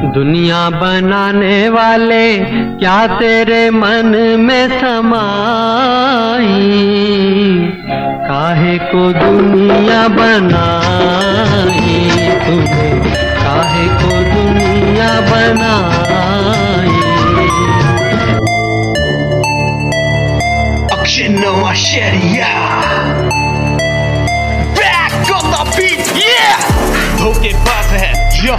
दुनिया बनाने वाले क्या तेरे मन में समाई, काहे को दुनिया बनाई तूने, काहे को दुनिया बनाई। Oxygen machete, yeah. Back on the beat, yeah. धोखेबाज है जो